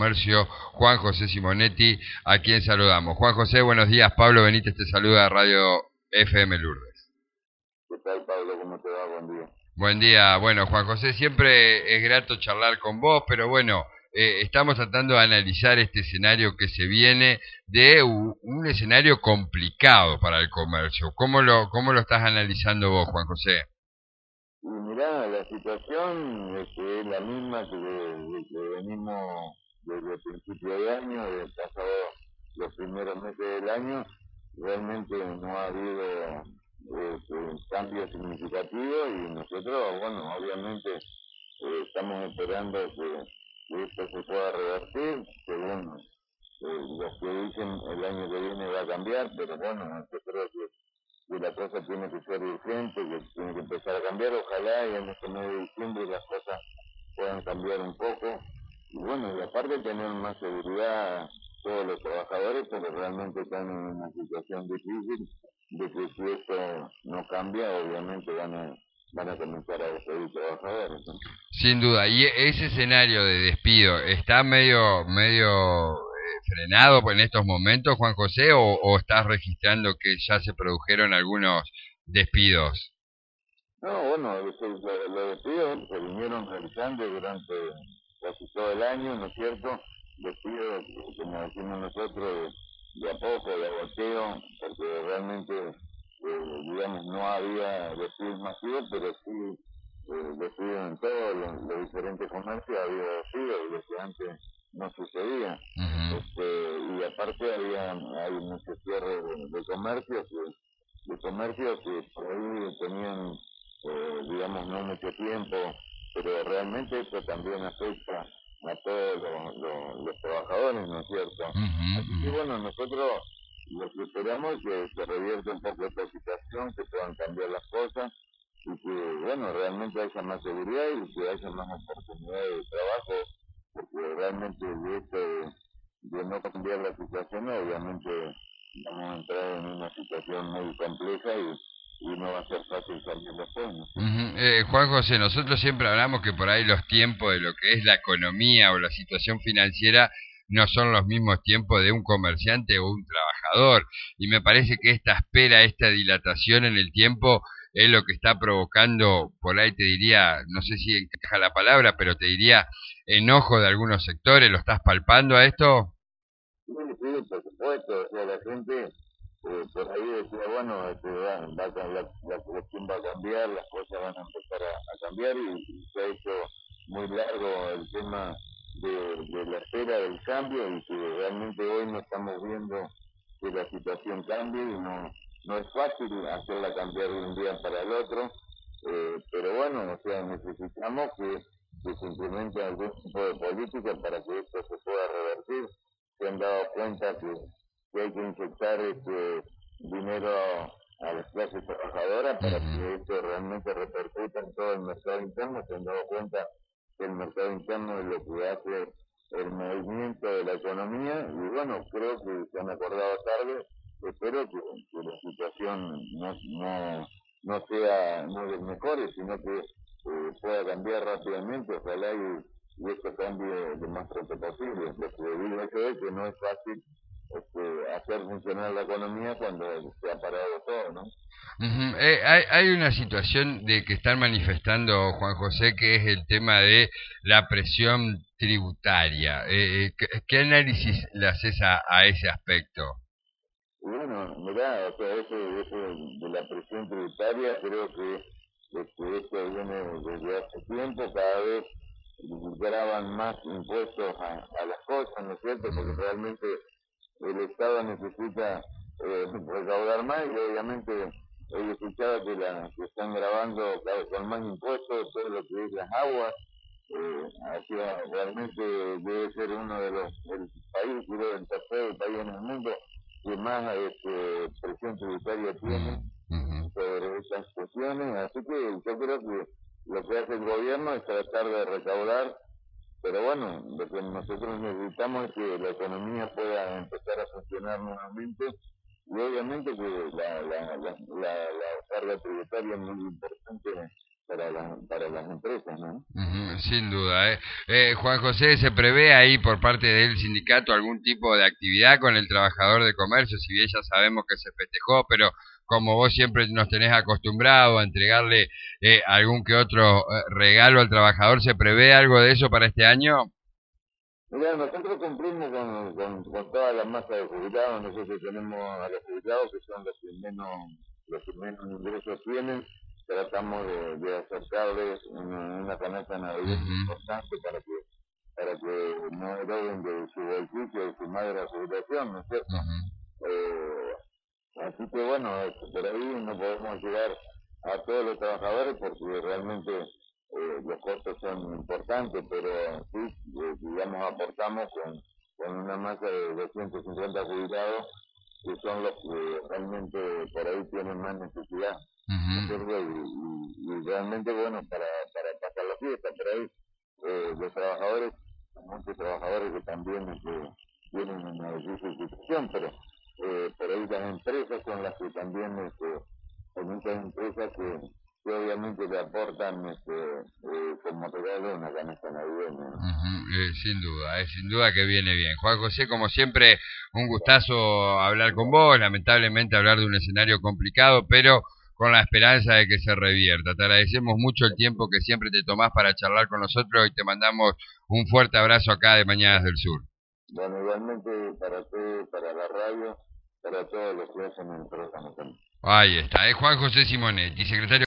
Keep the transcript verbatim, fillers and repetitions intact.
Comercio, Juan José Simonetti, a quien saludamos. Juan José, buenos días. Pablo Benítez te saluda, Radio F M Lourdes. ¿Qué tal, Pablo? ¿Cómo te va? Buen día. Buen día. Bueno, Juan José, siempre es grato charlar con vos, pero bueno, eh, estamos tratando de analizar este escenario que se viene de un, un escenario complicado para el comercio. ¿Cómo lo, cómo lo estás analizando vos, Juan José? Y mirá, la situación este, es la misma que, de, de que venimos desde el principio de año, de pasado los primeros meses del año. Realmente no ha habido este, cambios significativos y nosotros, bueno, obviamente eh, estamos esperando que, que esto se pueda revertir, según eh, los que dicen el año que viene va a cambiar, pero bueno, yo creo que que la cosa tiene que ser urgente, que tiene que empezar a cambiar. Ojalá y en este mes de diciembre las cosas puedan cambiar un poco. Y bueno, y aparte tener más seguridad todos los trabajadores, pero realmente están en una situación difícil, de que si esto no cambia, obviamente van a, van a comenzar a despedir trabajadores, ¿no? Sin duda. ¿Y ese escenario de despido está medio, medio frenado en estos momentos, Juan José, o, o estás registrando que ya se produjeron algunos despidos? No, bueno, los, los despidos se vinieron realizando durante casi todo el año, ¿no es cierto? Despidos, como decimos nosotros, de a poco, de agoteo, porque realmente, eh, digamos, no había despidos masivos, pero sí eh, despidos en todos los, los diferentes comercios, había despidos, y lo que antes no sucedía. Uh-huh. Este, y aparte había hay mucho cierre de, de comercios, que, de comercios que por ahí tenían eh, digamos, no mucho tiempo, pero realmente eso también afecta a todos los, los, los trabajadores, ¿no es cierto? Uh-huh, Así que bueno, nosotros lo que esperamos es que se revierta un poco esta situación, que puedan cambiar las cosas y que, bueno, realmente haya más seguridad y que haya más oportunidades de trabajo, porque realmente de esto de, de no cambiar la situación, obviamente vamos a entrar en una situación muy compleja y y no va a ser fácil salir después, ¿no? Uh-huh. eh, Juan José, nosotros siempre hablamos que por ahí los tiempos de lo que es la economía o la situación financiera no son los mismos tiempos de un comerciante o un trabajador, y me parece que esta espera, esta dilatación en el tiempo es lo que está provocando, por ahí te diría, no sé si encaja la palabra, pero te diría enojo de algunos sectores. ¿Lo estás palpando a esto? Sí, sí, por supuesto, o sea, la gente eh, por ahí decía, bueno, este, va, va, la, la cuestión va a cambiar, las cosas van a empezar a, a cambiar y, y se ha hecho muy largo el tema de, de la espera del cambio y que realmente hoy no estamos viendo que la situación cambie y no, no es fácil hacerla cambiar de un día para el otro, eh, pero bueno, o sea, necesitamos que, que se implemente algún tipo de política para que esto se pueda revertir. Se han dado cuenta que, que hay que inyectar este dinero a, a las clases trabajadoras para que esto realmente repercuta en todo el mercado interno. Se han dado cuenta que el mercado interno es lo que hace el movimiento de la economía y bueno, creo que se han acordado tarde. Espero que, que la situación no, no, no sea no de mejores, sino que eh, pueda cambiar rápidamente. Ojalá y y esto cambie lo más pronto posible. Lo que digo yo es que no es fácil este, hacer funcionar la economía cuando se ha parado todo, ¿no? Uh-huh. Eh, hay, hay una situación de que están manifestando, Juan José, que es el tema de la presión tributaria. Eh, ¿qué, ¿Qué análisis le haces a, a ese aspecto? Y bueno, mirá, o sea, eso, eso de la presión tributaria, creo que este, esto viene desde hace tiempo, cada vez graban más impuestos a, a las cosas, ¿no es cierto? Porque realmente el Estado necesita eh, recaudar más y obviamente he escuchado que, la, que están grabando claro, con más impuestos todo lo que es las aguas. Eh, así, realmente debe ser uno de los el país, creo, el tercer país en el mundo que más este, presión tributaria tiene Uh-huh. sobre estas cuestiones. Así que yo creo que lo que hace el gobierno es tratar de recaudar, pero bueno, lo que nosotros necesitamos es que la economía pueda empezar a funcionar nuevamente y obviamente que la, la, la, la, la carga tributaria es muy importante para, la, para las empresas, ¿no? Uh-huh, sin duda. ¿eh? Eh, Juan José, ¿se prevé ahí por parte del sindicato algún tipo de actividad con el trabajador de comercio? Si bien ya sabemos que se festejó, pero como vos siempre nos tenés acostumbrado a entregarle eh, algún que otro eh, regalo al trabajador, ¿se prevé algo de eso para este año? Mira, nosotros cumplimos con, con, con toda la masa de jubilados. Nosotros tenemos a los jubilados que son los que menos, los que menos ingresos tienen. Tratamos de, de acercarles una, una canasta navideña uh-huh. importante para que para que no eroguen de su bolsillo y su madre la jubilación, ¿no es cierto? Uh-huh. eh, así que bueno, por ahí no podemos llegar a todos los trabajadores porque realmente eh, los costos son importantes, pero sí, eh, digamos, aportamos con, con una masa de doscientos cincuenta jubilados que son los que realmente por ahí tienen más necesidad. Uh-huh. y, y, y realmente, bueno, para, para pasar la fiesta, por ahí eh, los trabajadores, muchos trabajadores que también este, tienen una difícil situación, pero eh, por ahí las empresas son las que también, este, hay muchas empresas que, que obviamente le aportan este, eh, como regalo una canasta navideña, ¿no? Uh-huh. eh, sin duda, eh, sin duda que viene bien. Juan José, como siempre, un gustazo hablar con vos, lamentablemente hablar de un escenario complicado, pero con la esperanza de que se revierta. Te agradecemos mucho el tiempo que siempre te tomás para charlar con nosotros y te mandamos un fuerte abrazo acá de Mañanas del Sur. Bueno, igualmente para usted, para la radio, para todos los que hacen el programa también. Ahí está, es Juan José Simonetti, secretario